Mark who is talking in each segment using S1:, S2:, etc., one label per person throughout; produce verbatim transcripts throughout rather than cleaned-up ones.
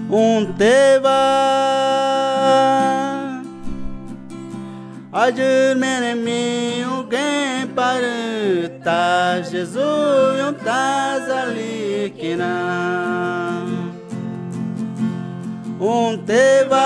S1: um teva ajur mene mi alguém para tá Jesus um tás ali que não um teva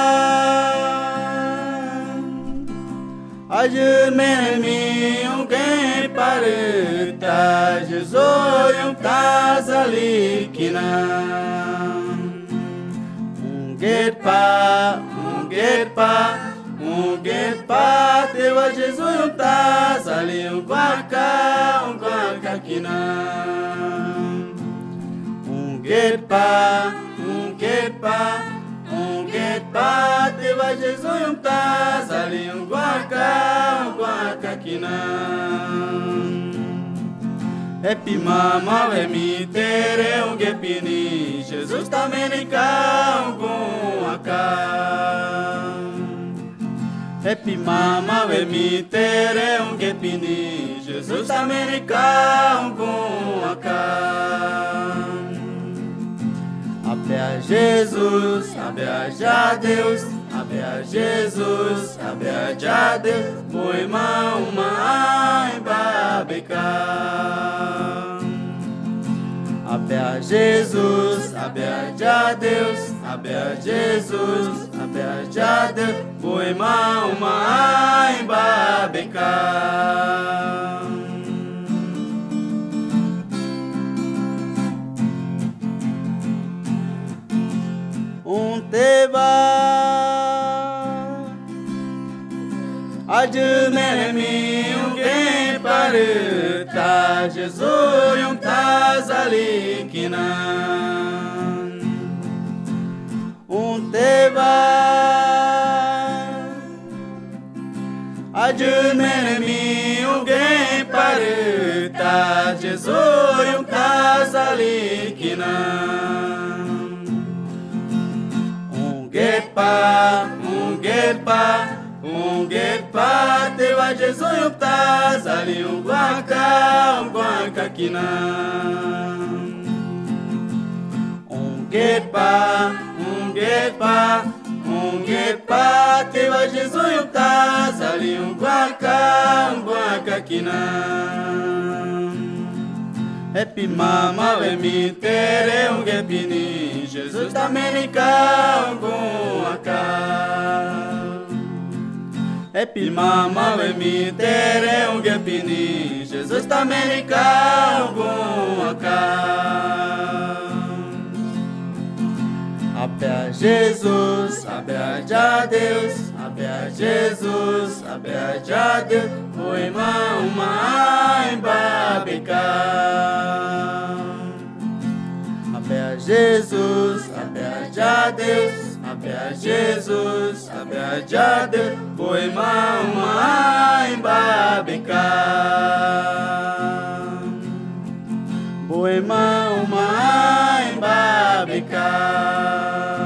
S1: ajur mene mi alguém para tá Jesus um tás ali que não um guerpa um guerpa um guerpa teu a Jesus um tás ali um guaca um guaca que não um guerpa um guerpa um guerpa teu a Jesus um tás ali um guaca um guaca que não Epi mama é mi tere um guepini Jesus também nem cá um guaca Epi mama we mi tere um guepini Jesus americano com a can Abre a Jesus, abre a já Deus Abre a Jesus, abre a já Deus Boi ma uma em babeca Abre a Jesus, abre a já Deus Abre a Jesus, abre a já Deus Boi ma uma em babeca Um teva Ajur mene mi alguém para tá Jesus um tás ali que não um teva Ajur mene mi alguém para tá Jesus um tás ali que não um guerpa um guerpa um guerpa teu a Jesus um tás ali um guaca um guaca que não um guerpa um guerpa um guerpa teu a Jesus um tás ali um guaca um guaca que não Epi mama we mi tere um guepini Jesus também nem cá um guaca Epi mama we mi tere um guepini Jesus também nem cá um guaca Abre a Jesus, abre a já Deus Abre a Jesus, abre a já Deus Foi ma uma em babeca Abre a Jesus, abre a já Deus Abre a Jesus, abre a já Deus Foi ma uma em babeca Foi ma uma em babeca